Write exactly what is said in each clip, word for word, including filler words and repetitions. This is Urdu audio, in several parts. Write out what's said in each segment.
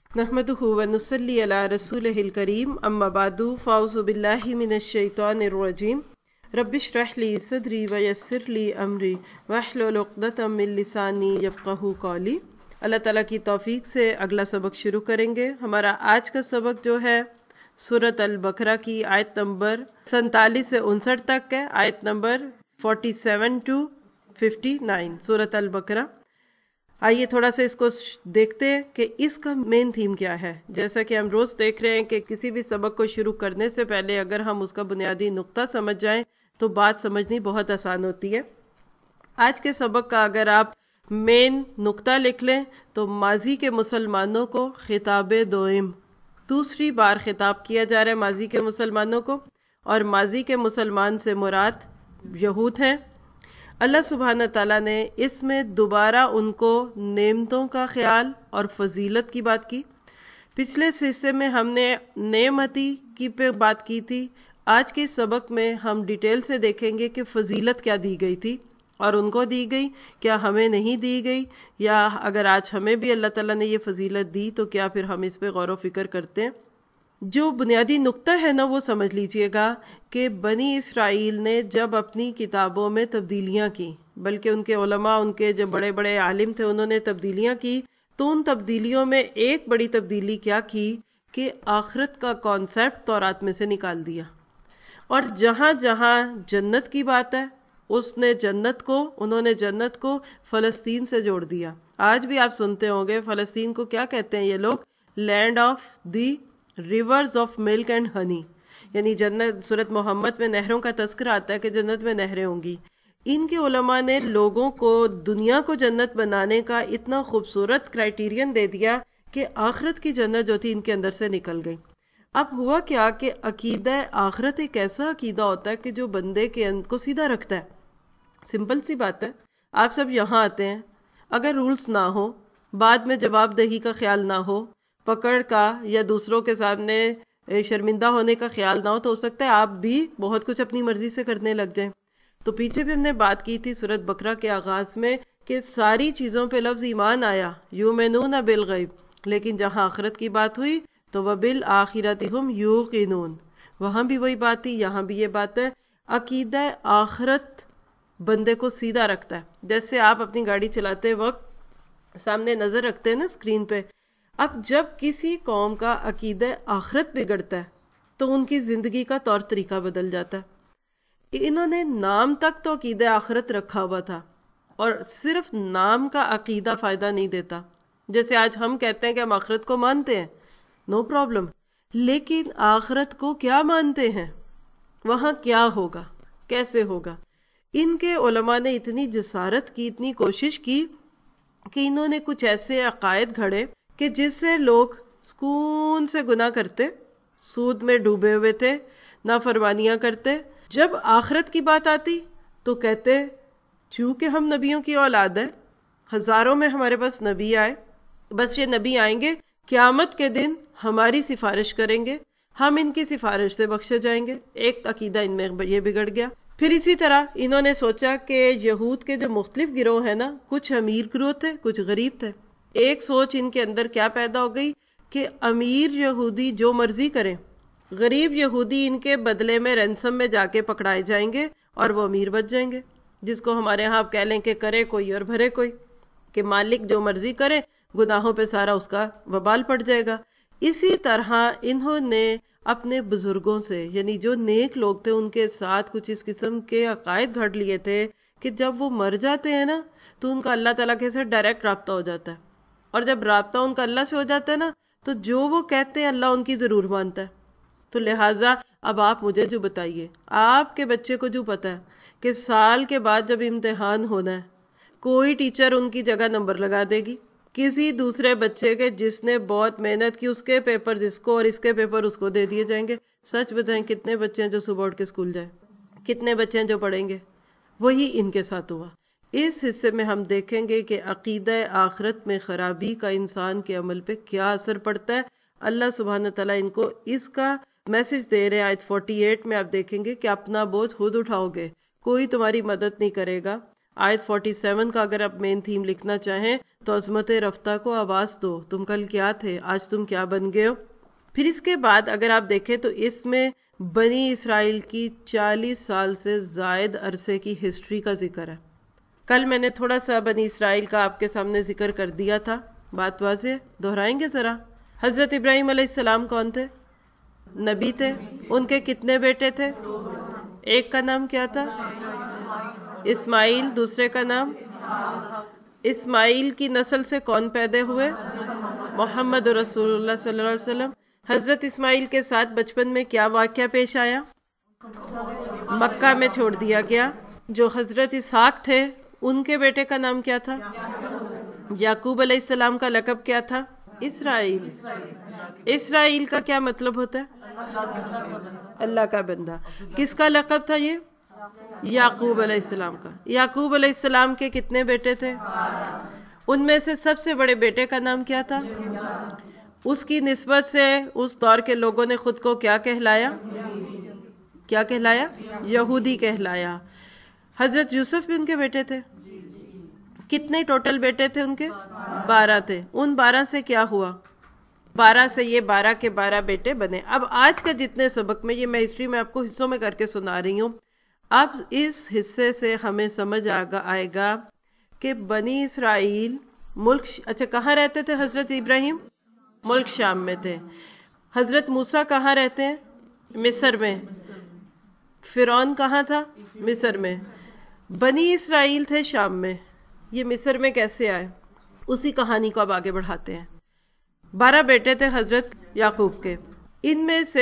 नहमदुहु व नुसल्ली अला रसूलिहिल करीम अम्मा बादु फ़ाउज़ु बिल्लाहि मिनश शैतानिर रजीम रब्बिश्रह ली सदरी व यस्सिर ली अमरी वहलुल उक़दतम मिन लिसानी यफ़क़हू क़ौली। अल्लाह ताला की तौफ़ीक से अगला सबक शुरू करेंगे। हमारा आज का सबक जो है सूरत अल बकरा की आयत नंबर सैंतालीस से उनसठ तक है। आयत नंबर सैंतालीस टू उनसठ सूरत अल बकरा। आइए थोड़ा सा इसको देखते हैं कि इसका मेन थीम क्या है। जैसा कि हम रोज़ देख रहे हैं कि किसी भी सबक को शुरू करने से पहले अगर हम उसका बुनियादी नुक्ता समझ जाएं तो बात समझनी बहुत आसान होती है। आज के सबक का अगर आप मेन नुक्ता लिख लें तो माजी के मुसलमानों को खिताब दोइम, दूसरी बार खिताब किया जा रहा है माजी के मुसलमानों को, और माजी के मुसलमान से मुराद यहूद हैं। अल्लाह सुब्हान ताला ने इसमें दोबारा उनको नेमतों का ख्याल और फजीलत की बात की। पिछले हिस्से में हमने नेमती की पे बात की थी। आज के सबक में हम डिटेल से देखेंगे कि फजीलत क्या दी गई थी और उनको दी गई, क्या हमें नहीं दी गई, या अगर आज हमें भी अल्लाह ताला ने ये फजीलत दी तो क्या फिर हम इस पे गौर व फिक्र करते हैं। जो बुनियादी नुक्ता है ना वो समझ लीजिएगा कि बनी इसराइल ने जब अपनी किताबों में तब्दीलियाँ की, बल्कि उनके उलमा, उनके जो बड़े बड़े आलिम थे उन्होंने तब्दीलियाँ की, तो उन तब्दीलियों में एक बड़ी तब्दीली क्या की कि आखिरत का कॉन्सेप्ट तौरात में से निकाल दिया। और जहाँ जहाँ जन्नत की बात है उसने जन्नत को उन्होंने जन्नत को फ़लस्तीन से जोड़ दिया। आज भी आप सुनते होंगे फ़लस्तीन को क्या कहते हैं ये लोग, land of the rivers of milk and honey, यानी जन्नत, सूरत मोहम्मद में नहरों का तस्करा आता है कि जन्नत में नहरें होंगी। इनके उलमा ने लोगों को दुनिया को जन्नत बनाने का इतना खूबसूरत क्राइटेरियन दे दिया कि आखिरत की जन्नत जो थी इनके अंदर से निकल गई। अब हुआ क्या कि अकीदा आखिरत एक ऐसा अकीदा होता है कि जो बंदे के अंदर को सीधा रखता है। सिंपल सी बात है, आप सब यहाँ आते हैं, अगर रूल्स ना हो, बाद में जवाबदेही का ख्याल ना हो, पकड़ का या दूसरों के सामने शर्मिंदा होने का ख्याल ना हो, तो हो सकता है आप भी बहुत कुछ अपनी मर्जी से करने लग जाएं। तो पीछे भी हमने बात की थी सूरत बकरा के आगाज में कि सारी चीज़ों पे लफ्ज़ ईमान आया, युमिनून बिल गैब, लेकिन जहाँ आखिरत की बात हुई तो वह बिल आखिरति हुम यूक़िनून, वहाँ भी वही बात थी, यहाँ भी ये बात है। अकीदा आखिरत बंदे को सीधा रखता है। जैसे आप अपनी गाड़ी चलाते वक्त सामने नज़र रखते हैं ना स्क्रीन पे, अब जब किसी कौम का अकीदा आखिरत बिगड़ता है तो उनकी ज़िंदगी का तौर तरीका बदल जाता है। इन्होंने नाम तक तो अकीदा आखिरत रखा हुआ था, और सिर्फ नाम का अकीदा फ़ायदा नहीं देता। जैसे आज हम कहते हैं कि हम आखिरत को मानते हैं, नो प्रॉब्लम, लेकिन आखिरत को क्या मानते हैं, वहाँ क्या होगा, कैसे होगा। इनके उलमा ने इतनी जसारत की, इतनी कोशिश की कि इन्होंने कुछ ऐसे अकायद घड़े कि जिससे लोग सुकून से गुनाह करते, सूद में डूबे हुए थे, नाफरमानियाँ करते। जब आखिरत की बात आती तो कहते चूँकि हम नबियों की औलाद है, हज़ारों में हमारे पास नबी आए, बस ये नबी आएंगे क़यामत के दिन हमारी सिफारिश करेंगे, हम इनकी सिफारिश से बख्शे जाएंगे। एक अकीदा इनमें ये बिगड़ गया। फिर इसी तरह इन्होंने सोचा कि यहूद के जो मुख्तलिफ गिरोह हैं ना, कुछ अमीर गिरोह थे, कुछ गरीब थे। एक सोच इनके अंदर क्या पैदा हो गई कि अमीर यहूदी जो मर्जी करें, गरीब यहूदी इनके बदले में रैंसम में जाके पकड़ाए जाएंगे और वो अमीर बच जाएंगे। जिसको हमारे यहाँ आप कह लें कि करे कोई और भरे कोई, कि मालिक जो मर्जी करे, गुनाहों पे सारा उसका वबाल पड़ जाएगा। इसी तरह इन्होंने अपने बुजुर्गों से, यानी जो नेक लोग थे, उनके साथ कुछ इस किस्म के अकायद घड़ लिए थे कि जब वो मर जाते हैं ना तो उनका अल्लाह ताला के साथ डायरेक्ट राब्ता हो जाता है, और जब राब्ता उनका अल्लाह से हो जाता है ना तो जो वो कहते हैं अल्लाह उनकी ज़रूर मानता है। तो लिहाजा अब आप मुझे जो बताइए, आपके बच्चे को जो पता है कि साल के बाद जब इम्तिहान होना है, कोई टीचर उनकी जगह नंबर लगा देगी किसी दूसरे बच्चे के जिसने बहुत मेहनत की, उसके पेपर इसको और इसके पेपर उसको दे दिए जाएंगे। सच बताएं, कितने बच्चे हैं जो सुबह उठ के स्कूल जाए, कितने बच्चे हैं जो पढ़ेंगे। वही इनके साथ हुआ। इस हिस्से में हम देखेंगे कि अकीदा आखिरत में ख़राबी का इंसान के अमल पे क्या असर पड़ता है। अल्लाह सुब्हान तआला इनको इसका मैसेज दे रहे हैं। आयत अड़तालीस में आप देखेंगे कि अपना बोझ खुद उठाओगे, कोई तुम्हारी मदद नहीं करेगा। آیت فورٹی سیون کا اگر آپ مین تھیم لکھنا چاہیں تو عظمت رفتہ کو آواز دو، تم کل کیا تھے آج تم کیا بن گئے ہو۔ پھر اس کے بعد اگر آپ دیکھیں تو اس میں بنی اسرائیل کی چالیس سال سے زائد عرصے کی ہسٹری کا ذکر ہے۔ کل میں نے تھوڑا سا بنی اسرائیل کا آپ کے سامنے ذکر کر دیا تھا، بات واضح دہرائیں گے ذرا۔ حضرت ابراہیم علیہ السلام کون تھے؟ نبی تھے۔ ان کے کتنے بیٹے تھے؟ ایک کا نام کیا تھا؟ اسماعیل، دوسرے کا نام؟ اسماعیل کی نسل سے کون پیدا ہوئے؟ محمد رسول اللہ صلی اللہ علیہ وسلم۔ حضرت اسماعیل کے ساتھ بچپن میں کیا واقعہ پیش آیا؟ مکہ میں چھوڑ دیا گیا۔ جو حضرت اسحاق تھے ان کے بیٹے کا نام کیا تھا؟ یعقوب علیہ السلام کا لقب کیا تھا؟ اسرائیل۔ اسرائیل کا کیا مطلب ہوتا ہے؟ اللہ کا بندہ۔ کس کا لقب تھا یہ؟ یعقوب علیہ السلام کا۔ یعقوب علیہ السلام کے کتنے بیٹے تھے؟ ان میں سے سب سے بڑے بیٹے کا نام کیا تھا؟ اس کی نسبت سے اس دور کے لوگوں نے خود کو کیا کہلایا؟ کیا کہلایا؟ یہودی کہلایا۔ حضرت یوسف بھی ان کے بیٹے تھے۔ کتنے ٹوٹل بیٹے تھے ان کے؟ بارہ تھے۔ ان بارہ سے کیا ہوا؟ بارہ سے یہ بارہ کے بارہ بیٹے بنے۔ اب آج کا جتنے سبق میں، یہ میں ہسٹری میں آپ کو حصوں میں کر کے سنا رہی ہوں، اب اس حصے سے ہمیں سمجھ آئے گا کہ بنی اسرائیل ملک، اچھا کہاں رہتے تھے حضرت ابراہیم؟ ملک شام میں تھے۔ حضرت موسیٰ کہاں رہتے ہیں؟ مصر میں۔ فرعون کہاں تھا؟ مصر میں۔ بنی اسرائیل تھے شام میں۔ یہ مصر میں کیسے آئے؟ اسی کہانی کو اب آگے بڑھاتے ہیں۔ بارہ بیٹے تھے حضرت یعقوب کے۔ ان میں سے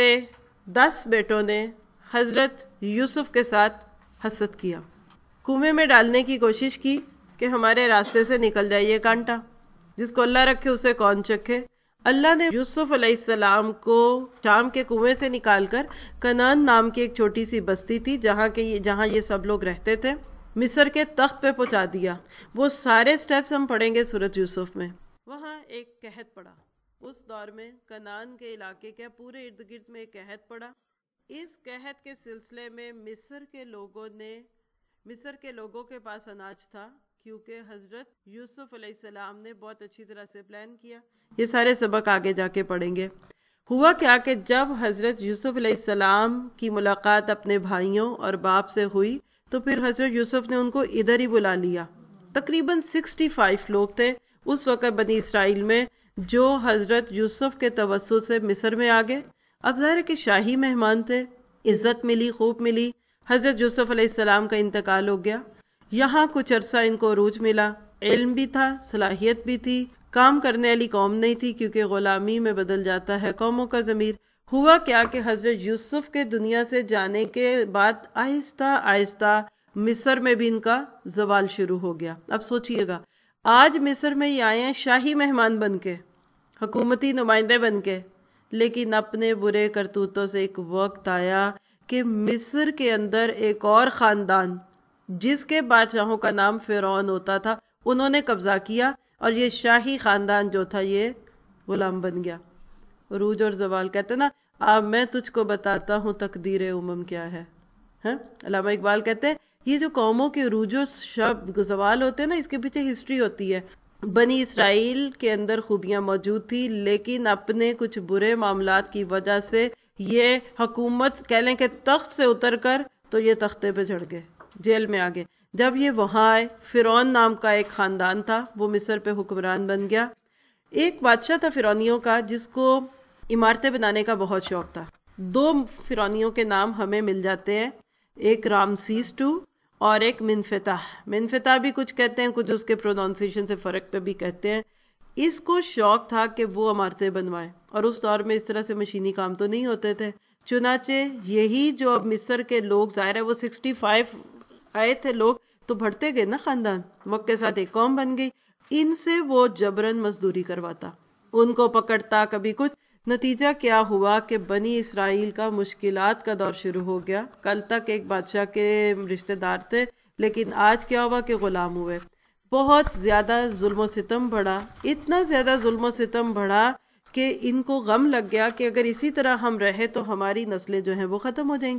دس بیٹوں نے حضرت یوسف کے ساتھ حسد کیا، کنویں میں ڈالنے کی کوشش کی کہ ہمارے راستے سے نکل جائے یہ کانٹا، جس کو اللہ رکھے اسے کون چکھے۔ اللہ نے یوسف علیہ السلام کو شام کے کنویں سے نکال کر کنعان نام کی ایک چھوٹی سی بستی تھی جہاں کے جہاں یہ سب لوگ رہتے تھے، مصر کے تخت پہ پہنچا دیا۔ وہ سارے سٹیپس ہم پڑھیں گے سورۃ یوسف میں۔ وہاں ایک قحط پڑا، اس دور میں کنعان کے علاقے کے پورے ارد گرد میں ایک قحط پڑا۔ اس قحط کے سلسلے میں مصر کے لوگوں نے مصر کے لوگوں کے پاس اناج تھا، کیونکہ حضرت یوسف علیہ السلام نے بہت اچھی طرح سے پلان کیا۔ یہ سارے سبق آگے جا کے پڑھیں گے۔ ہوا کیا کہ جب حضرت یوسف علیہ السلام کی ملاقات اپنے بھائیوں اور باپ سے ہوئی تو پھر حضرت یوسف نے ان کو ادھر ہی بلا لیا۔ تقریباً سکسٹی فائیو لوگ تھے اس وقت بنی اسرائیل میں جو حضرت یوسف کے توسط سے مصر میں آگے۔ اب ظاہر ہے کہ شاہی مہمان تھے، عزت ملی، خوب ملی۔ حضرت یوسف علیہ السلام کا انتقال ہو گیا۔ یہاں کچھ عرصہ ان کو عروج ملا، علم بھی تھا، صلاحیت بھی تھی، کام کرنے والی قوم نہیں تھی کیونکہ غلامی میں بدل جاتا ہے قوموں کا ضمیر۔ ہوا کیا کہ حضرت یوسف کے دنیا سے جانے کے بعد آہستہ آہستہ مصر میں بھی ان کا زوال شروع ہو گیا۔ اب سوچئے گا، آج مصر میں یہ آئے ہیں شاہی مہمان بن کے، حکومتی نمائندے بن کے، لیکن اپنے برے کرتوتوں سے ایک وقت آیا کہ مصر کے اندر ایک اور خاندان جس کے بادشاہوں کا نام فرعون ہوتا تھا، انہوں نے قبضہ کیا اور یہ شاہی خاندان جو تھا یہ غلام بن گیا۔ عروج اور زوال کہتے ہیں نا، اب میں تجھ کو بتاتا ہوں تقدیر امم کیا ہے۔ ہاں، علامہ اقبال کہتے ہیں یہ جو قوموں کے عروج و شب زوال ہوتے ہیں نا، اس کے پیچھے ہسٹری ہوتی ہے۔ بنی اسرائیل کے اندر خوبیاں موجود تھی، لیکن اپنے کچھ برے معاملات کی وجہ سے یہ حکومت کہہ لیں کہ تخت سے اتر کر تو یہ تختے پہ چڑھ گئے، جیل میں آ گئے۔ جب یہ وہاں آئے، فرعون نام کا ایک خاندان تھا، وہ مصر پہ حکمران بن گیا۔ ایک بادشاہ تھا فرعونیوں کا جس کو عمارتیں بنانے کا بہت شوق تھا۔ دو فرعونیوں کے نام ہمیں مل جاتے ہیں، ایک رامسیس ٹو اور ایک منفتح۔ منفتح بھی کچھ کہتے ہیں، کچھ اس کے پروننسیشن سے فرق پہ بھی کہتے ہیں۔ اس کو شوق تھا کہ وہ عمارتیں بنوائے، اور اس دور میں اس طرح سے مشینی کام تو نہیں ہوتے تھے۔ چنانچہ یہی جو اب مصر کے لوگ، ظاہر ہے وہ سکسٹی فائیو آئے تھے لوگ، تو بڑھتے گئے نا خاندان، وقت کے ساتھ ایک قوم بن گئی۔ ان سے وہ جبراً مزدوری کرواتا، ان کو پکڑتا، کبھی کچھ۔ نتیجہ کیا ہوا کہ بنی اسرائیل کا مشکلات کا دور شروع ہو گیا۔ کل تک ایک بادشاہ کے رشتہ دار تھے، لیکن آج کیا ہوا کہ غلام ہوئے۔ بہت زیادہ ظلم و ستم بڑھا، اتنا زیادہ ظلم و ستم بڑھا کہ ان کو غم لگ گیا کہ اگر اسی طرح ہم رہے تو ہماری نسلیں جو ہیں وہ ختم ہو جائیں گی۔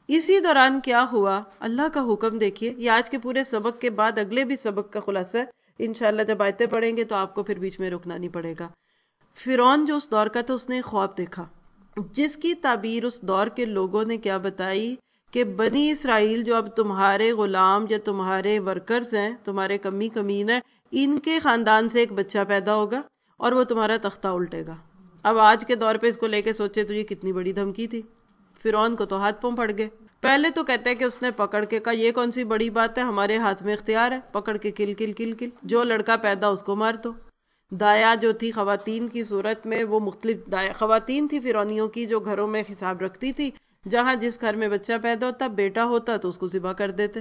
اسی دوران کیا ہوا، اللہ کا حکم دیکھیے، یہ آج کے پورے سبق کے بعد اگلے بھی سبق کا خلاصہ ہے، انشاءاللہ جب آیتیں پڑھیں گے تو آپ کو پھر بیچ میں رکنا نہیں پڑے گا۔ فرعون جو اس دور کا تھا، اس نے ایک خواب دیکھا جس کی تعبیر اس دور کے لوگوں نے کیا بتائی کہ بنی اسرائیل جو اب تمہارے غلام یا تمہارے ورکرز ہیں، تمہارے کمی کمین ہیں، ان کے خاندان سے ایک بچہ پیدا ہوگا اور وہ تمہارا تختہ الٹے گا۔ اب آج کے دور پہ اس کو لے کے سوچے تو یہ کتنی بڑی دھمکی تھی۔ فرعون کو تو ہاتھ پاؤں پڑ گئے۔ پہلے تو کہتے ہیں کہ اس نے پکڑ کے کہا یہ کون سی بڑی بات ہے، ہمارے ہاتھ میں اختیار ہے، پکڑ کے کل کل کل کل، جو لڑکا پیدا اس کو مار دو۔ دایا جو تھی خواتین کی صورت میں، وہ مختلف دایا خواتین تھی فرعونیوں کی جو گھروں میں حساب رکھتی تھی، جہاں جس گھر میں بچہ پیدا ہوتا، بیٹا ہوتا تو اس کو ذبح کر دیتے،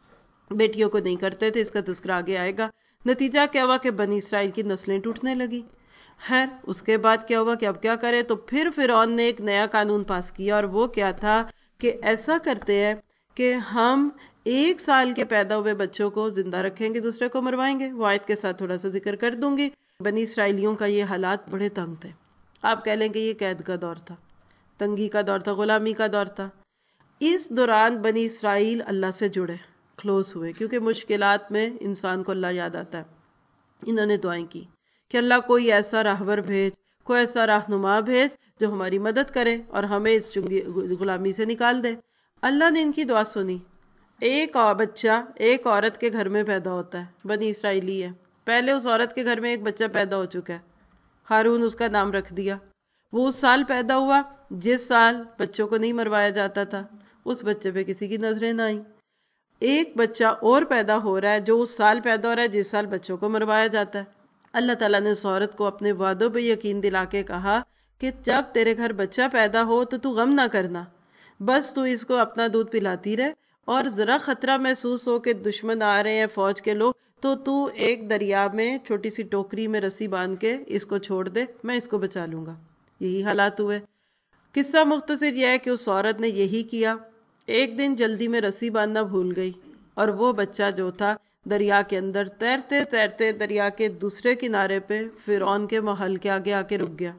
بیٹیوں کو نہیں کرتے تھے۔ اس کا تذکرہ آگے آئے گا۔ نتیجہ کیا ہوا کہ بنی اسرائیل کی نسلیں ٹوٹنے لگی۔ خیر اس کے بعد کیا ہوا کہ اب کیا کرے، تو پھر فرعون نے ایک نیا قانون پاس کیا، اور وہ کیا تھا کہ ایسا کرتے ہیں کہ ہم ایک سال کے پیدا ہوئے بچوں کو زندہ رکھیں گے، دوسرے کو مروائیں گے۔ وہ آیت کے ساتھ تھوڑا سا ذکر کر دوں گی۔ بنی اسرائیلیوں کا یہ حالات بڑے تنگ تھے، آپ کہہ لیں کہ یہ قید کا دور تھا، تنگی کا دور تھا، غلامی کا دور تھا۔ اس دوران بنی اسرائیل اللہ سے جڑے، کلوز ہوئے، کیونکہ مشکلات میں انسان کو اللہ یاد آتا ہے۔ انہوں نے دعائیں کی کہ اللہ کوئی ایسا راہبر بھیج، کوئی ایسا رہنما بھیج جو ہماری مدد کرے اور ہمیں اس چنگی غلامی سے نکال دے۔ اللہ نے ان کی دعا سنی۔ ایک بچہ ایک عورت کے گھر میں پیدا ہوتا ہے، بنی اسرائیلی ہے، پہلے اس عورت کے گھر میں ایک بچہ پیدا ہو چکا ہے، ہارون اس کا نام رکھ دیا۔ وہ اس سال پیدا ہوا جس سال بچوں کو نہیں مروایا جاتا تھا، اس بچے پہ کسی کی نظریں نہ آئیں۔ ایک بچہ اور پیدا ہو رہا ہے جو اس سال پیدا ہو رہا ہے جس سال بچوں کو مروایا جاتا ہے۔ اللہ تعالیٰ نے اس عورت کو اپنے وعدوں پہ یقین دلا کے کہا کہ جب تیرے گھر بچہ پیدا ہو تو تو غم نہ کرنا، بس تو اس کو اپنا دودھ پلاتی رہے، اور ذرا خطرہ محسوس ہو کہ دشمن آ رہے ہیں، فوج کے لوگ، تو تو ایک دریا میں چھوٹی سی ٹوکری میں رسی باندھ کے اس کو چھوڑ دے، میں اس کو بچا لوں گا۔ یہی حالات ہوئے۔ قصہ مختصر یہ ہے کہ اس عورت نے یہی کیا۔ ایک دن جلدی میں رسی باندھنا بھول گئی، اور وہ بچہ جو تھا دریا کے اندر تیرتے تیرتے دریا کے دوسرے کنارے پہ فرعون کے محل کے آگے آ کے رک گیا۔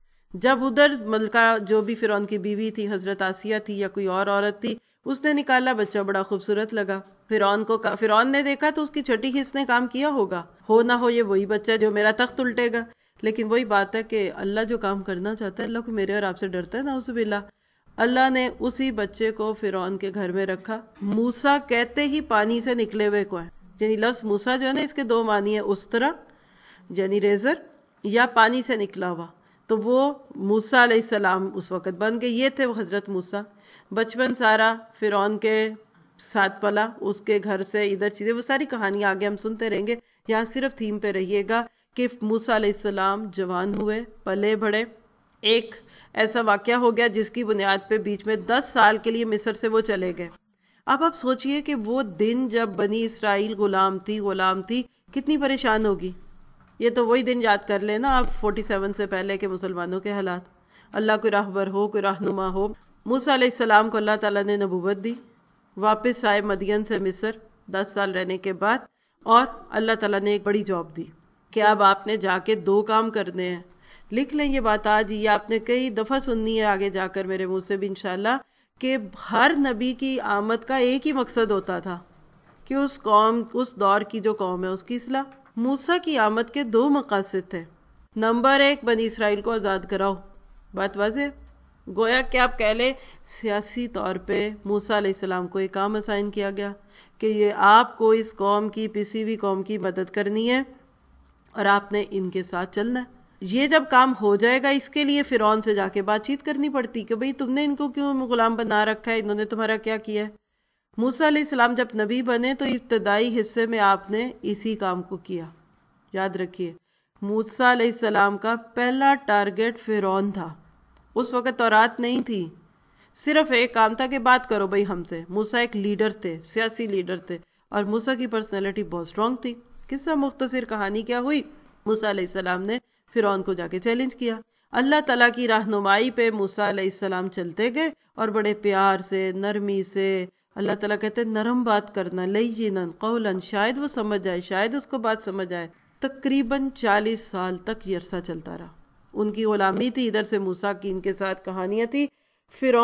جب ادھر ملکہ جو بھی فرعون کی بیوی تھی، حضرت آسیہ تھی یا کوئی اور عورت تھی، اس نے نکالا، بچہ بڑا خوبصورت لگا فرعون کو۔ فرعون نے دیکھا تو اس کی چھٹی حص نے کام کیا ہوگا، ہو نہ ہو یہ وہی بچہ جو میرا تخت الٹے گا۔ لیکن وہی بات ہے کہ اللہ جو کام کرنا چاہتا ہے، اللہ کو میرے اور آپ سے ڈرتا ہے، نعوذ باللہ۔ اللہ نے اسی بچے کو فرعون کے گھر میں رکھا۔ موسیٰ کہتے ہی پانی سے نکلے ہوئے کو ہے، یعنی لفظ موسیٰ جو ہے نا، اس کے دو معنی ہیں، استرا یعنی ریزر، یا پانی سے نکلا ہوا، تو وہ موسیٰ علیہ السلام اس وقت بن گئے۔ یہ تھے وہ حضرت موسیٰ۔ بچپن سارا فرعون کے ساتھ پلا، اس کے گھر سے ادھر چیزیں، وہ ساری کہانی آگے ہم سنتے رہیں گے، یہاں صرف تھیم پہ رہیے گا کہ موسیٰ علیہ السلام جوان ہوئے، پلے بڑھے۔ ایک ایسا واقعہ ہو گیا جس کی بنیاد پہ بیچ میں دس سال کے لیے مصر سے وہ چلے گئے۔ اب آپ سوچئے کہ وہ دن جب بنی اسرائیل غلام تھی غلام تھی کتنی پریشان ہوگی۔ یہ تو وہی دن یاد کر لیں نا آپ، فورٹی سیون سے پہلے کے مسلمانوں کے حالات۔ اللہ کوئی راہبر ہو، کوئی رہنما ہو۔ موسیٰ علیہ السلام کو اللہ تعالیٰ نے نبوت دی، واپس آئے مدین سے مصر دس سال رہنے کے بعد، اور اللہ تعالیٰ نے ایک بڑی جاب دی کہ اب آپ نے جا کے دو کام کرنے ہیں۔ لکھ لیں یہ بات آج، یہ آپ نے کئی دفعہ سننی ہے آگے جا کر میرے منہ سے بھی انشاءاللہ، کہ ہر نبی کی آمد کا ایک ہی مقصد ہوتا تھا کہ اس قوم، اس دور کی جو قوم ہے اس کی اصلاح۔ موسیٰ کی آمد کے دو مقاصد تھے۔ نمبر ایک، بنی اسرائیل کو آزاد کراؤ، بات واضح۔ گویا کہ آپ کہہ لیں سیاسی طور پہ موسیٰ علیہ السلام کو ایک کام اسائن کیا گیا کہ یہ آپ کو اس قوم کی، پسی ہوئی قوم کی مدد کرنی ہے، اور آپ نے ان کے ساتھ چلنا ہے۔ یہ جب کام ہو جائے گا، اس کے لیے فرعون سے جا کے بات چیت کرنی پڑتی کہ بھئی تم نے ان کو کیوں غلام بنا رکھا ہے، انہوں نے تمہارا کیا کیا ہے۔ موسیٰ علیہ السلام جب نبی بنے تو ابتدائی حصے میں آپ نے اسی کام کو کیا۔ یاد رکھیے موسیٰ علیہ السلام کا پہلا ٹارگٹ فرعون تھا۔ اس وقت تورات نہیں تھی، صرف ایک کام تھا کہ بات کرو بھئی ہم سے۔ موسیٰ ایک لیڈر تھے، سیاسی لیڈر تھے، اور موسیٰ کی پرسنالٹی بہت سٹرونگ تھی۔ قصہ مختصر کہانی کیا ہوئی، موسیٰ علیہ السلام نے فرعون کو جا کے چیلنج کیا۔ اللہ تعالیٰ کی رہنمائی پہ موسیٰ علیہ السلام چلتے گئے، اور بڑے پیار سے، نرمی سے، اللہ تعالیٰ کہتے ہیں نرم بات کرنا، لینا قولا، شاید وہ سمجھ آئے، شاید اس کو بات سمجھ آئے۔ تقریباً چالیس سال تک یہ عرصہ چلتا رہا۔ ان کی غلامی تھی، ادھر سے موسیٰ کی ان کے ساتھ کہانیاں تھی۔ فرعون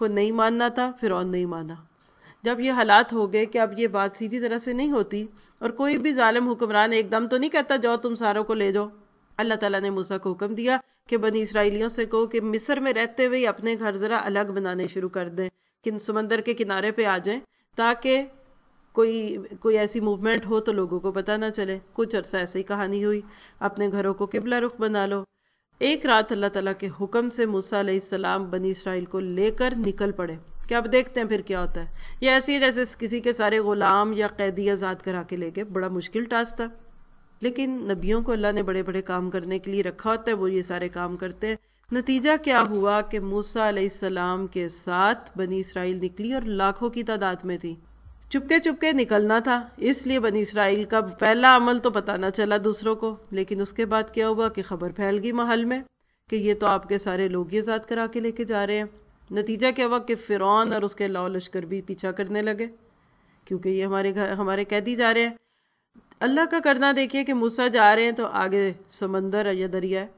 کو نہیں ماننا تھا، فرعون نہیں مانا۔ جب یہ حالات ہو گئے کہ اب یہ بات سیدھی طرح سے نہیں ہوتی، اور کوئی بھی ظالم حکمران ایک دم تو نہیں کہتا جاؤ تم ساروں کو لے جاؤ، اللہ تعالیٰ نے موسیٰ کو حکم دیا کہ بنی اسرائیلیوں سے کہو کہ مصر میں رہتے ہوئے اپنے گھر ذرا الگ بنانے شروع کر دیں، کہ سمندر کے کنارے پہ آ جائیں، تاکہ کوئی کوئی ایسی موومنٹ ہو تو لوگوں کو پتہ نہ چلے۔ کچھ عرصہ ایسے ہی کہانی ہوئی، اپنے گھروں کو قبلہ رخ بنا لو۔ ایک رات اللہ تعالیٰ کے حکم سے موسیٰ علیہ السلام بنی اسرائیل کو لے کر نکل پڑے کہ اب دیکھتے ہیں پھر کیا ہوتا ہے۔ یہ ایسی جیسے کسی کے سارے غلام یا قیدی آزاد کرا کے لے کے، بڑا مشکل ٹاسک تھا، لیکن نبیوں کو اللہ نے بڑے بڑے کام کرنے کے لیے رکھا ہوتا ہے، وہ یہ سارے کام کرتے ہیں۔ نتیجہ کیا ہوا کہ موسیٰ علیہ السلام کے ساتھ بنی اسرائیل نکلی اور لاکھوں کی تعداد میں تھی۔ چپکے چپکے نکلنا تھا، اس لیے بنی اسرائیل کا پہلا عمل تو پتہ نہ چلا دوسروں کو، لیکن اس کے بعد کیا ہوا کہ خبر پھیل گئی محل میں کہ یہ تو آپ کے سارے لوگ یہ آزاد کرا کے لے کے جا رہے ہیں۔ نتیجہ کیا ہوا کہ فرعون اور اس کے لاؤ لشکر بھی پیچھا کرنے لگے، کیونکہ یہ ہمارے گھر ہمارے قیدی جا رہے ہیں۔ اللہ کا کرنا دیکھیے کہ موسیٰ جا رہے ہیں تو آگے سمندر ہے یا دریا ہے،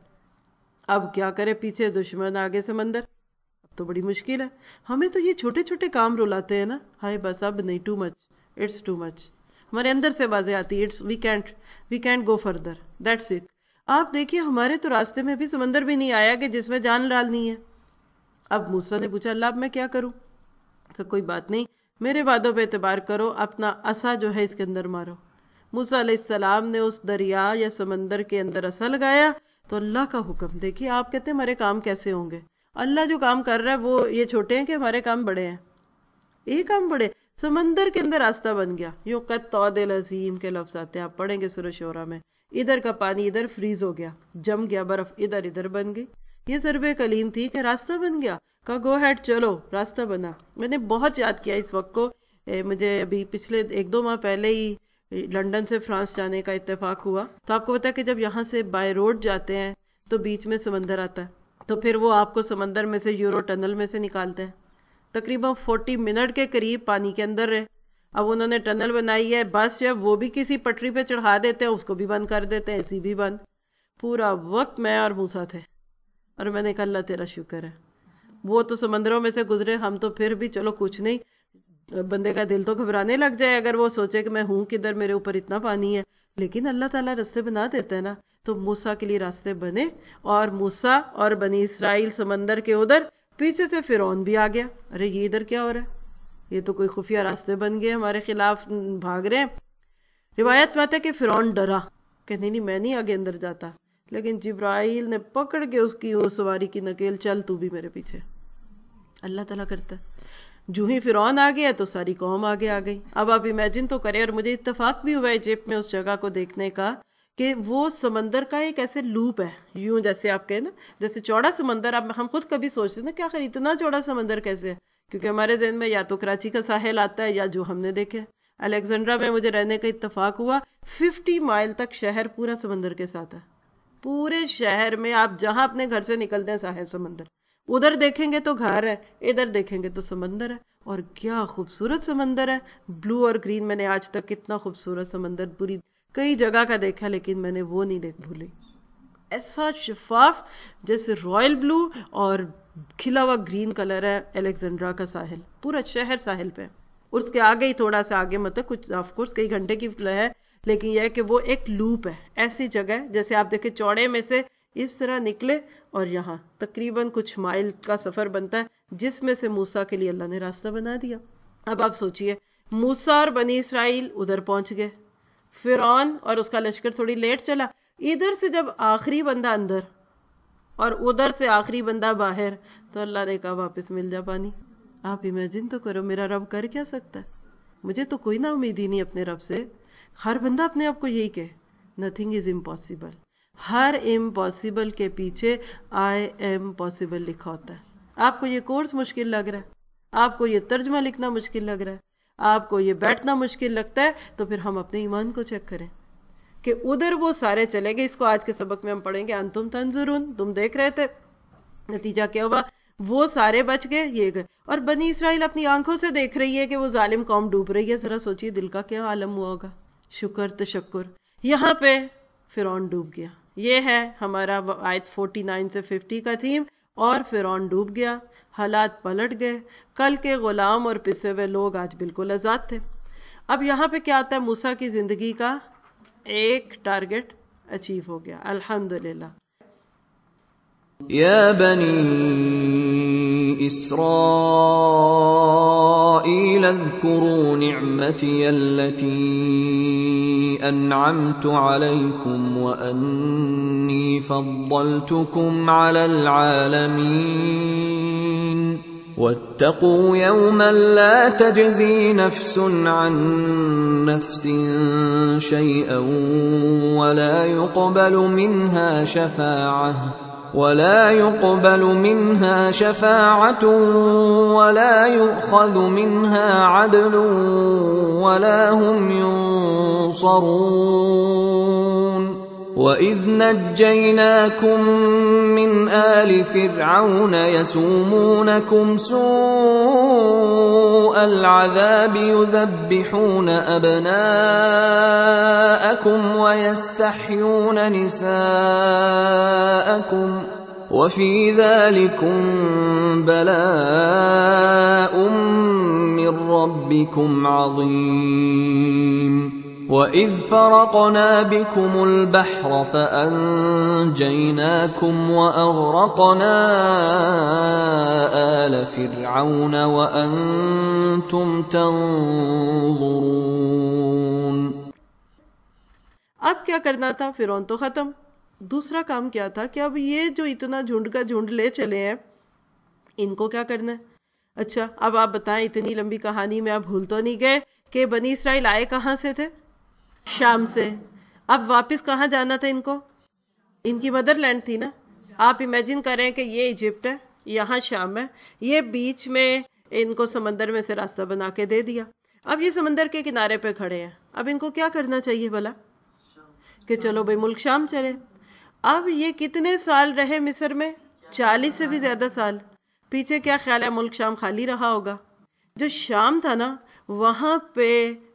اب کیا کرے، پیچھے دشمن آگے سمندر، اب تو بڑی مشکل ہے۔ ہمیں تو یہ چھوٹے چھوٹے کام رلاتے ہیں نا، ہائے بس اب نہیں، too much, it's too much, ہمارے اندر سے باتیں آتی ہے، it's we can't we can't go further, that's it. آپ دیکھیے ہمارے تو راستے میں بھی سمندر بھی نہیں آیا کہ جس میں جان ڈالنی ہے۔ اب موسیٰ نے پوچھا اللہ اب میں کیا کروں؟ کہ کوئی بات نہیں، میرے وعدوں پہ اعتبار کرو، اپنا عصا جو ہے اس کے اندر مارو۔ موسیٰ علیہ السلام نے اس دریا یا سمندر کے اندر عصا لگایا تو اللہ کا حکم دیکھیے، آپ کہتے ہیں ہمارے کام کیسے ہوں گے، اللہ جو کام کر رہا ہے وہ یہ چھوٹے ہیں کہ ہمارے کام بڑے ہیں؟ ایک کام بڑے، سمندر کے اندر راستہ بن گیا۔ یوں قد طود العظیم کے لفظ آتے ہیں، آپ پڑھیں گے سورہ شعراء میں، ادھر کا پانی ادھر فریز ہو گیا، جم گیا، برف ادھر ادھر بن گئی۔ یہ ضرب کلیم تھی کہ راستہ بن گیا، کہا گو ہیڈ چلو، راستہ بنا۔ میں نے بہت یاد کیا اس وقت کو، مجھے ابھی پچھلے ایک دو ماہ پہلے ہی لنڈن سے فرانس جانے کا اتفاق ہوا، تو آپ کو پتا ہے کہ جب یہاں سے بائی روڈ جاتے ہیں تو بیچ میں سمندر آتا ہے، تو پھر وہ آپ کو سمندر میں سے یورو ٹنل میں سے نکالتے ہیں، تقریباً فورٹی منٹ کے قریب پانی کے اندر رہے۔ اب انہوں نے ٹنل بنائی ہے، بس جو ہے وہ بھی کسی پٹری پہ چڑھا دیتے ہیں، اس کو بھی بند کر دیتے ہیں، اسی بھی بند۔ پورا وقت میں اور موسیٰ تھے، اور میں نے کہا اللہ تیرا شکر ہے، وہ تو سمندروں میں سے گزرے، ہم تو پھر بھی چلو کچھ نہیں، بندے کا دل تو گھبرانے لگ جائے اگر وہ سوچے کہ میں ہوں کدھر، میرے اوپر اتنا پانی ہے، لیکن اللہ تعالیٰ راستے بنا دیتا ہے نا۔ تو موسیٰ کے لیے راستے بنے، اور موسیٰ اور بنی اسرائیل سمندر کے ادھر، پیچھے سے فرعون بھی آ گیا، ارے یہ ادھر کیا ہو رہا ہے، یہ تو کوئی خفیہ راستے بن گئے ہمارے خلاف بھاگ رہے ہیں۔ روایت میں آتا ہے کہ فرعون ڈرا کہ نہیں نہیں میں نہیں آگے اندر جاتا، لیکن جبرائیل نے پکڑ کے اس کی وہ سواری کی نکیل، چل تو بھی میرے پیچھے۔ اللہ تعالیٰ کرتا ہے، جو ہی فرعون آ گیا تو ساری قوم آگے آ گئی۔ اب آپ امیجن تو کریں، اور مجھے اتفاق بھی ہوا ایجپٹ میں اس جگہ کو دیکھنے کا کہ وہ سمندر کا ایک ایسے لوپ ہے، یوں جیسے آپ کہیں نا جیسے چوڑا سمندر، اب ہم خود کبھی سوچتے ہیں نا کیا خیر اتنا چوڑا سمندر کیسے ہے، کیونکہ ہمارے ذہن میں یا تو کراچی کا ساحل آتا ہے یا جو ہم نے دیکھے۔ الیگزینڈرا میں مجھے رہنے کا اتفاق ہوا، ففٹی مائل تک شہر پورا سمندر کے ساتھ ہے، پورے شہر میں آپ جہاں اپنے گھر سے نکلتے ہیں ساحل سمندر، ادھر دیکھیں گے تو گھر ہے، ادھر دیکھیں گے تو سمندر ہے، اور کیا خوبصورت سمندر ہے، بلو اور گرین۔ میں نے آج تک اتنا خوبصورت سمندر پوری کئی جگہ کا دیکھا، لیکن میں نے وہ نہیں دیکھ بھولی، ایسا شفاف جیسے رائل بلو اور کھلا ہوا گرین کلر ہے الیگزینڈرا کا ساحل، پورا شہر ساحل پہ۔ اس کے آگے ہی تھوڑا سا آگے مطلب کچھ آف کورس کئی گھنٹے کی ہے، لیکن یہ ہے کہ وہ ایک لوپ ہے، ایسی جگہ ہے جیسے آپ دیکھیں چوڑے میں سے اس طرح نکلے اور یہاں تقریباً کچھ مائل کا سفر بنتا ہے، جس میں سے موسیٰ کے لیے اللہ نے راستہ بنا دیا۔ اب آپ سوچئے موسیٰ اور بنی اسرائیل ادھر پہنچ گئے، فرعون اور اس کا لشکر تھوڑی لیٹ چلا، ادھر سے جب آخری بندہ اندر اور ادھر سے آخری بندہ باہر، تو اللہ نے کہا واپس مل جا پانی۔ آپ امیجن تو کرو میرا رب کر کیا سکتا ہے، مجھے تو کوئی نا امید ہی نہیں اپنے رب سے۔ ہر بندہ اپنے آپ کو یہی کہے نتھنگ از امپاسبل، ہر امپاسبل کے پیچھے آئی ایم پاسبل لکھا ہوتا ہے۔ آپ کو یہ کورس مشکل لگ رہا ہے، آپ کو یہ ترجمہ لکھنا مشکل لگ رہا ہے، آپ کو یہ بیٹھنا مشکل لگتا ہے، تو پھر ہم اپنے ایمان کو چیک کریں کہ ادھر وہ سارے چلے گئے۔ اس کو آج کے سبق میں ہم پڑھیں گے، انتم تنظرون، تم دیکھ رہے تھے، نتیجہ کیا ہوا، وہ سارے بچ گئے، یہ گئے، اور بنی اسرائیل اپنی آنکھوں سے دیکھ رہی ہے کہ وہ ظالم قوم ڈوب رہی ہے۔ ذرا سوچئے دل کا کیا عالم ہوا ہوگا، شکر تشکر۔ یہاں پہ فرعون ڈوب گیا۔ یہ ہے ہمارا آیت فورٹی نائن سے ففٹی کا تھیم، اور فرعون ڈوب گیا، حالات پلٹ گئے، کل کے غلام اور پسے ہوئے لوگ آج بالکل آزاد تھے۔ اب یہاں پہ کیا آتا ہے، موسیٰ کی زندگی کا ایک ٹارگٹ اچیو ہو گیا، الحمدللہ۔ یا بنی اسرائیل اذکروا نعمتی التي انعمت علیکم وانی فضلتکم علی العالمین واتقوا یوما لا تجزی نفس عن نفس شیئا ولا يقبل منها شفاعة ولا يقبل منها شفاعة ولا يؤخذ منها عدل ولا هم ينصرون وَإِذْ نَجَّيْنَاكُمْ مِنْ آلِ فِرْعَوْنَ يَسُومُونَكُمْ سُوءَ الْعَذَابِ يُذَبِّحُونَ أَبْنَاءَكُمْ وَيَسْتَحْيُونَ نِسَاءَكُمْ وَفِي ذَلِكُمْ بَلَاءٌ مِّن رَّبِّكُمْ عَظِيمٌ وَإِذْ فَرَقْنَا بِكُمُ الْبَحْرَ فَأَنْجَيْنَاكُمْ وَأَغْرَقْنَا آلَ فِرْعَوْنَ وَأَنْتُمْ تَنظُرُونَ۔ اب کیا کرنا تھا، فرعون تو ختم، دوسرا کام کیا تھا کہ اب یہ جو اتنا جھنڈ کا جھنڈ لے چلے ہیں ان کو کیا کرنا ہے۔ اچھا اب آپ بتائیں، اتنی لمبی کہانی میں آپ بھول تو نہیں گئے کہ بنی اسرائیل آئے کہاں سے تھے؟ شام سے۔ اب واپس کہاں جانا تھا ان کو؟ ان کی مدر لینڈ تھی نا۔ آپ امیجن کریں کہ یہ ایجپٹ ہے، یہاں شام ہے، یہ بیچ میں ان کو سمندر میں سے راستہ بنا کے دے دیا۔ اب یہ سمندر کے کنارے پہ کھڑے ہیں، اب ان کو کیا کرنا چاہیے بھلا؟ کہ چلو بھائی ملک شام چلے۔ اب یہ کتنے سال رہے مصر میں؟ چالیس سے بھی زیادہ سال۔ پیچھے کیا خیال ہے، ملک شام خالی رہا ہوگا؟ جو شام تھا نا، وہاں پہ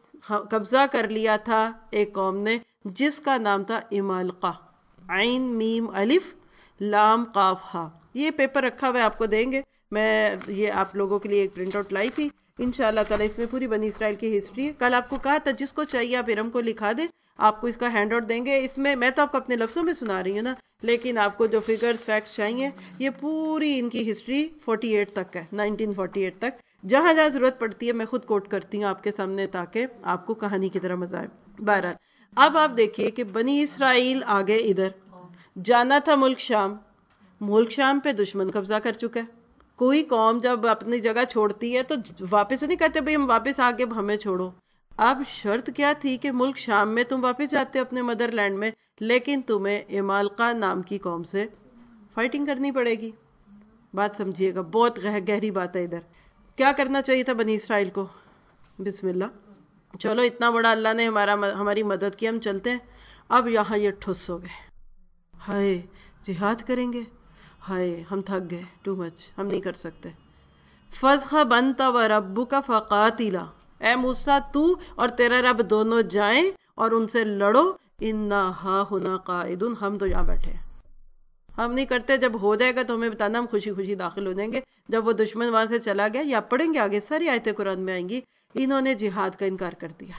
قبضہ کر لیا تھا ایک قوم نے جس کا نام تھا عمالقہ، عین میم الف لام قاف ہا۔ یہ پیپر رکھا ہوا ہے، آپ کو دیں گے، میں یہ آپ لوگوں کے لیے ایک پرنٹ آؤٹ لائی تھی انشاءاللہ تعالیٰ۔ اس میں پوری بنی اسرائیل کی ہسٹری ہے۔ کل آپ کو کہا تھا جس کو چاہیے آپ ارم کو لکھا دیں، آپ کو اس کا ہینڈ آؤٹ دیں گے۔ اس میں میں تو آپ کو اپنے لفظوں میں سنا رہی ہوں نا، لیکن آپ کو جو فگرز فیکٹس چاہیے، یہ پوری ان کی ہسٹری فورٹی ایٹ تک ہے، نائنٹین فورٹی ایٹ تک۔ جہاں جہاں ضرورت پڑتی ہے میں خود کوٹ کرتی ہوں آپ کے سامنے تاکہ آپ کو کہانی کی طرح مزہ آئے۔ بہرحال اب آپ دیکھیے کہ بنی اسرائیل آگے ادھر جانا تھا ملک شام، ملک شام پہ دشمن قبضہ کر چکا ہے۔ کوئی قوم جب اپنی جگہ چھوڑتی ہے تو واپس نہیں کہتے بھئی ہم واپس آگے ہمیں چھوڑو۔ اب شرط کیا تھی کہ ملک شام میں تم واپس جاتے ہو اپنے مدر لینڈ میں، لیکن تمہیں عمالقہ نام کی قوم سے فائٹنگ کرنی پڑے گی۔ بات سمجھیے گا، بہت گہری بات ہے ادھر۔ کیا کرنا چاہیے تھا بنی اسرائیل کو؟ بسم اللہ، چلو اتنا بڑا اللہ نے ہمارا ہماری مدد کی، ہم چلتے ہیں۔ اب یہاں یہ ٹھس ہو گئے، ہائے جہاد کریں گے، ہائے ہم تھک گئے، ٹو مچ، ہم نہیں کر سکتے۔ فَاذْهَبْ أَنْتَ وَرَبُّكَ فَقَاتِلَا، اے موسیٰ تو اور تیرا رب دونوں جائیں اور ان سے لڑو، اِنَّا هَاهُنَا قَاعِدُونَ، ہم تو یہاں بیٹھے ہیں، ہم نہیں کرتے۔ جب ہو جائے گا تو ہمیں بتانا، ہم خوشی خوشی داخل ہو جائیں گے۔ جب وہ دشمن وہاں سے چلا گیا، یا پڑھیں گے آگے ساری آیتیں قرآن میں آئیں گی، انہوں نے جہاد کا انکار کر دیا،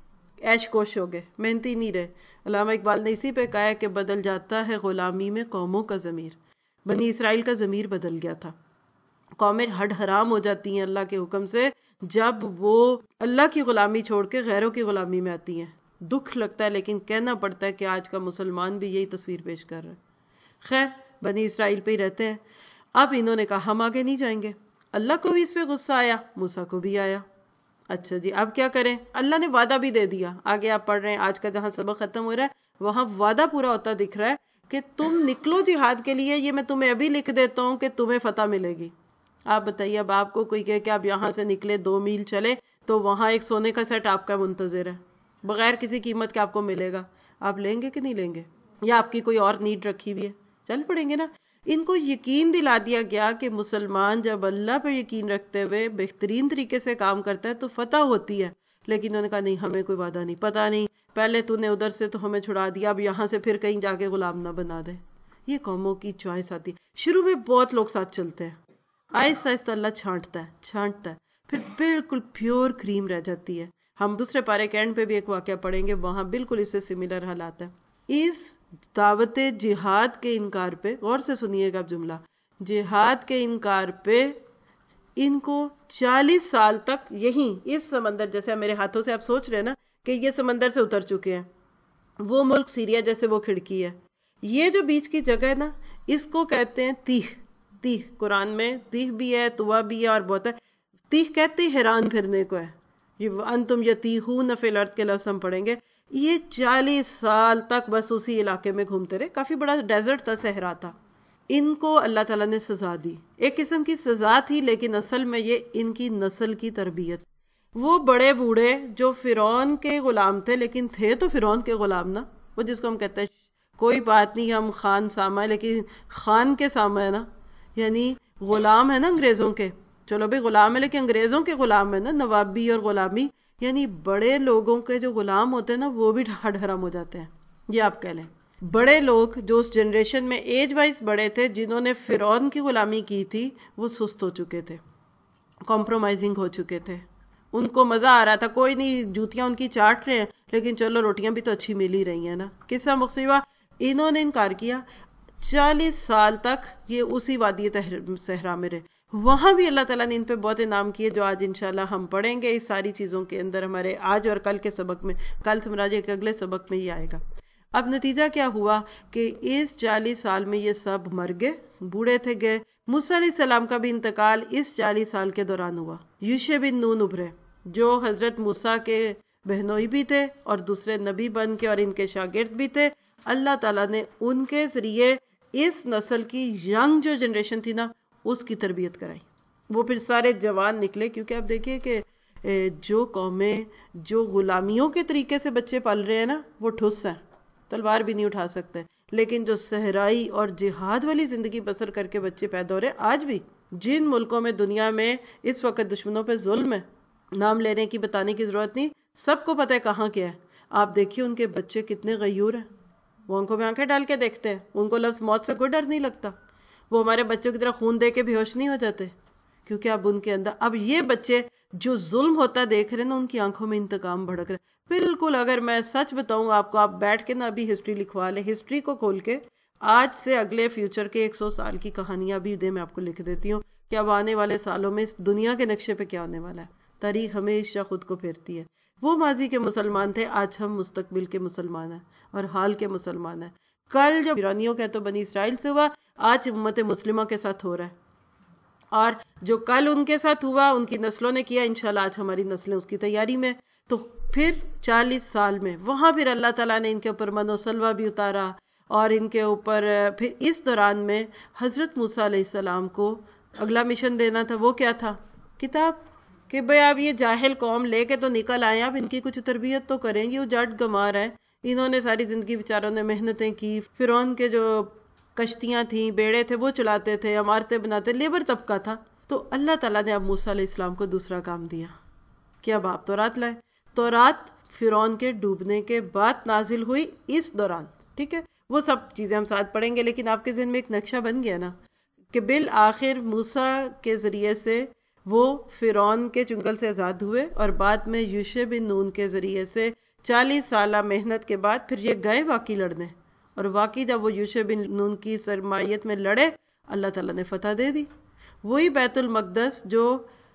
عیش کوش ہو گئے، محنتی نہیں رہے۔ علامہ اقبال نے اسی پہ کہا ہے کہ بدل جاتا ہے غلامی میں قوموں کا ضمیر۔ بنی اسرائیل کا ضمیر بدل گیا تھا۔ قومیں ہڈ حرام ہو جاتی ہیں اللہ کے حکم سے جب وہ اللہ کی غلامی چھوڑ کے غیروں کی غلامی میں آتی ہیں۔ دکھ لگتا ہے لیکن کہنا پڑتا ہے کہ آج کا مسلمان بھی یہی تصویر پیش کر رہا ہے۔ خیر بنی اسرائیل پہ ہی رہتے ہیں۔ اب انہوں نے کہا ہم آگے نہیں جائیں گے۔ اللہ کو بھی اس پہ غصہ آیا، موسیٰ کو بھی آیا۔ اچھا جی اب کیا کریں؟ اللہ نے وعدہ بھی دے دیا، آگے آپ پڑھ رہے ہیں، آج کا جہاں سبق ختم ہو رہا ہے وہاں وعدہ پورا ہوتا دکھ رہا ہے کہ تم نکلو جہاد کے لیے، یہ میں تمہیں ابھی لکھ دیتا ہوں کہ تمہیں فتح ملے گی۔ آپ بتائیے، اب آپ کو کوئی کہے کہ آپ یہاں سے نکلے دو میل چلے تو وہاں ایک سونے کا سیٹ آپ کا منتظر ہے بغیر کسی قیمت کے آپ کو ملے گا، آپ لیں گے کہ نہیں لیں گے؟ یا آپ کی کوئی اور نیڈ رکھی ہوئی ہے، چل پڑیں گے نا۔ ان کو یقین دلا دیا گیا کہ مسلمان جب اللہ پر یقین رکھتے ہوئے بہترین طریقے سے کام کرتا ہے تو فتح ہوتی ہے۔ لیکن انہوں نے کہا نہیں، ہمیں کوئی وعدہ نہیں، پتہ نہیں، پہلے تو نے ادھر سے تو ہمیں چھڑا دیا، اب یہاں سے پھر کہیں جا کے غلام نہ بنا دے۔ یہ قوموں کی چوائس آتی ہے. شروع میں بہت لوگ ساتھ چلتے ہیں, آہستہ آہستہ اللہ چھانٹتا ہے چھانٹتا ہے پھر بالکل پیور کریم رہ جاتی ہے. ہم دوسرے پارے کے اینڈ پہ بھی ایک واقعہ پڑھیں گے, وہاں بالکل اس سے سملر حالات ہیں. اس دعوت جہاد کے انکار پہ غور سے سنیے گا جملہ, جہاد کے انکار پہ ان کو چالیس سال تک یہیں اس سمندر, جیسے میرے ہاتھوں سے آپ سوچ رہے ہیں نا کہ یہ سمندر سے اتر چکے ہیں, وہ ملک سیریا جیسے وہ کھڑکی ہے, یہ جو بیچ کی جگہ ہے نا اس کو کہتے ہیں تیہ. تیہ قرآن میں تیہ بھی ہے, توا بھی ہے اور بہت ہے. تیہ کہتے ہیں حیران پھرنے کو ہے, یہ انتم یتیہون فی الارض کے لفظ ہم پڑھیں گے. یہ چالیس سال تک بس اسی علاقے میں گھومتے رہے, کافی بڑا ڈیزرٹ تھا, صحرا تھا. ان کو اللہ تعالیٰ نے سزا دی, ایک قسم کی سزا تھی, لیکن اصل میں یہ ان کی نسل کی تربیت. وہ بڑے بوڑھے جو فرعون کے غلام تھے, لیکن تھے تو فرعون کے غلام نا, وہ جس کو ہم کہتے ہیں کوئی بات نہیں ہم خان سامہ ہے لیکن خان کے سامہ ہے نا, یعنی غلام ہے نا انگریزوں کے, چلو بھی غلام ہے لیکن انگریزوں کے غلام ہے نا, نوابی اور غلامی, یعنی بڑے لوگوں کے جو غلام ہوتے ہیں نا وہ بھی ہڈ حرام ہو جاتے ہیں. یہ آپ کہہ لیں بڑے لوگ جو اس جنریشن میں ایج وائز بڑے تھے, جنہوں نے فرعون کی غلامی کی تھی, وہ سست ہو چکے تھے, کمپرومائزنگ ہو چکے تھے. ان کو مزہ آ رہا تھا, کوئی نہیں جوتیاں ان کی چاٹ رہے ہیں لیکن چلو روٹیاں بھی تو اچھی مل ہی رہی ہیں نا. قصہ مقصیبہ انہوں نے انکار کیا, چالیس سال تک یہ اسی وادی صحرا میں رہے. وہاں بھی اللہ تعالیٰ نے ان پہ بہت انعام کیے, جو آج انشاءاللہ ہم پڑھیں گے اس ساری چیزوں کے اندر, ہمارے آج اور کل کے سبق میں, کل سے مراد کے اگلے سبق میں یہ آئے گا. اب نتیجہ کیا ہوا کہ اس چالیس سال میں یہ سب مر گئے, بوڑھے تھے گئے. موسیٰ علیہ السلام کا بھی انتقال اس چالیس سال کے دوران ہوا. یوشع بن نون ابھرے جو حضرت موسیٰ کے بہنوئی بھی تھے اور دوسرے نبی بن کے اور ان کے شاگرد بھی تھے. اللہ تعالیٰ نے ان کے ذریعے اس نسل کی ینگ جو جنریشن تھی نا اس کی تربیت کرائی. وہ پھر سارے جوان نکلے, کیونکہ آپ دیکھیے کہ جو قومیں جو غلامیوں کے طریقے سے بچے پال رہے ہیں نا وہ ٹھس ہیں, تلوار بھی نہیں اٹھا سکتے. لیکن جو صحرائی اور جہاد والی زندگی بسر کر کے بچے پیدا ہو رہے, آج بھی جن ملکوں میں دنیا میں اس وقت دشمنوں پہ ظلم ہے, نام لینے کی بتانے کی ضرورت نہیں, سب کو پتہ ہے کہاں کیا ہے. آپ دیکھیے ان کے بچے کتنے غیور ہیں, وہ آنکھوں میں آنکھیں ڈال کے دیکھتے ہیں, ان کو لفظ موت سے کوئی ڈر نہیں لگتا. وہ ہمارے بچوں کی طرح خون دے کے بے ہوش نہیں ہو جاتے, کیونکہ اب ان کے اندر, اب یہ بچے جو ظلم ہوتا دیکھ رہے ہیں نا ان کی آنکھوں میں انتقام بھڑک رہا ہے. بالکل اگر میں سچ بتاؤں آپ کو, آپ بیٹھ کے نا ابھی ہسٹری لکھوا لیں, ہسٹری کو کھول کے آج سے اگلے فیوچر کے ایک سو سال کی کہانیاں بھی دے میں آپ کو لکھ دیتی ہوں کہ اب آنے والے سالوں میں اس دنیا کے نقشے پہ کیا ہونے والا ہے. تاریخ ہمیشہ خود کو پھیرتی ہے. وہ ماضی کے مسلمان تھے, آج ہم مستقبل کے مسلمان ہیں اور حال کے مسلمان ہیں. کل جو ایرانیوں کا تو بنی اسرائیل سے ہوا, آج امت مسلمہ کے ساتھ ہو رہا ہے, اور جو کل ان کے ساتھ ہوا ان کی نسلوں نے کیا, انشاءاللہ آج ہماری نسلیں اس کی تیاری میں. تو پھر چالیس سال میں وہاں پھر اللہ تعالیٰ نے ان کے اوپر من و سلوہ بھی اتارا, اور ان کے اوپر پھر اس دوران میں حضرت موسیٰ علیہ السلام کو اگلا مشن دینا تھا. وہ کیا تھا؟ کتاب. کہ بھئی آپ یہ جاہل قوم لے کے تو نکل آئے, آپ ان کی کچھ تربیت تو کریں. یہ اجاٹ گمار ہیں, انہوں نے ساری زندگی بیچاروں نے محنتیں کی, فرعون کے جو کشتیاں تھیں, بیڑے تھے, وہ چلاتے تھے, عمارتیں بناتے, لیبر طبقہ تھا. تو اللہ تعالیٰ نے اب موسیٰ علیہ السلام کو دوسرا کام دیا کہ اب آپ تورات لائے. تورات فرعون کے ڈوبنے کے بعد نازل ہوئی اس دوران, ٹھیک ہے, وہ سب چیزیں ہم ساتھ پڑھیں گے, لیکن آپ کے ذہن میں ایک نقشہ بن گیا نا کہ بالآخر موسیٰ کے ذریعے سے وہ فرعون کے چنگل سے آزاد ہوئے, اور بعد میں یوشع بن نون کے ذریعے سے چالیس سالہ محنت کے بعد پھر یہ گئے واقعی لڑنے, اور واقعی جب وہ یوشع بن نون کی سرمایت میں لڑے, اللہ تعالیٰ نے فتح دے دی. وہی بیت المقدس جو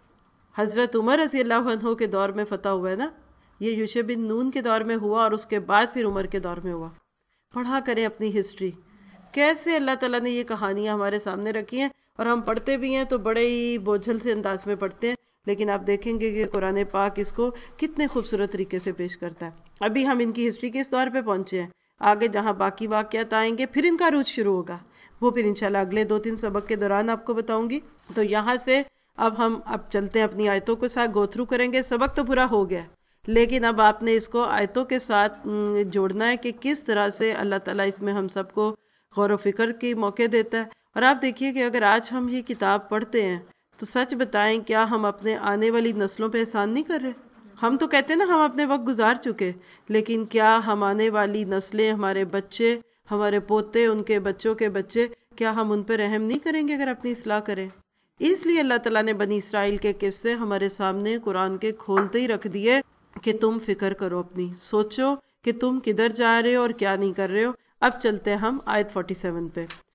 حضرت عمر رضی اللہ عنہ کے دور میں فتح ہوا ہے نا, یہ یوشع بن نون کے دور میں ہوا, اور اس کے بعد پھر عمر کے دور میں ہوا. پڑھا کریں اپنی ہسٹری, کیسے اللہ تعالیٰ نے یہ کہانیاں ہمارے سامنے رکھی ہیں, اور ہم پڑھتے بھی ہیں تو بڑے ہی بوجھل سے انداز میں پڑھتے ہیں, لیکن آپ دیکھیں گے کہ قرآن پاک اس کو کتنے خوبصورت طریقے سے پیش کرتا ہے. ابھی ہم ان کی ہسٹری کے اس دور پہ پہنچے ہیں, آگے جہاں باقی واقعات آئیں گے پھر ان کا عروج شروع ہوگا, وہ پھر انشاءاللہ اگلے دو تین سبق کے دوران آپ کو بتاؤں گی. تو یہاں سے اب ہم اب چلتے ہیں اپنی آیتوں کے ساتھ گو تھرو کریں گے. سبق تو پورا ہو گیا, لیکن اب آپ نے اس کو آیتوں کے ساتھ جوڑنا ہے کہ کس طرح سے اللہ تعالیٰ اس میں ہم سب کو غور و فکر کی موقع دیتا ہے. اور آپ دیکھیے کہ اگر آج ہم یہ کتاب پڑھتے ہیں تو سچ بتائیں کیا ہم اپنے آنے والی نسلوں پہ احسان نہیں کر رہے؟ ہم تو کہتے ہیں نا ہم اپنے وقت گزار چکے, لیکن کیا ہم آنے والی نسلیں, ہمارے بچے, ہمارے پوتے، ان کے بچوں کے بچے، کیا ہم ان پہ رحم نہیں کریں گے اگر اپنی اصلاح کریں؟ اس لیے اللہ تعالیٰ نے بنی اسرائیل کے قصے ہمارے سامنے قرآن کے کھولتے ہی رکھ دیے کہ تم فکر کرو، اپنی سوچو کہ تم کدھر جا رہے ہو اور کیا نہیں کر رہے ہو۔ اب چلتے ہم آیت سینتالیس پہ۔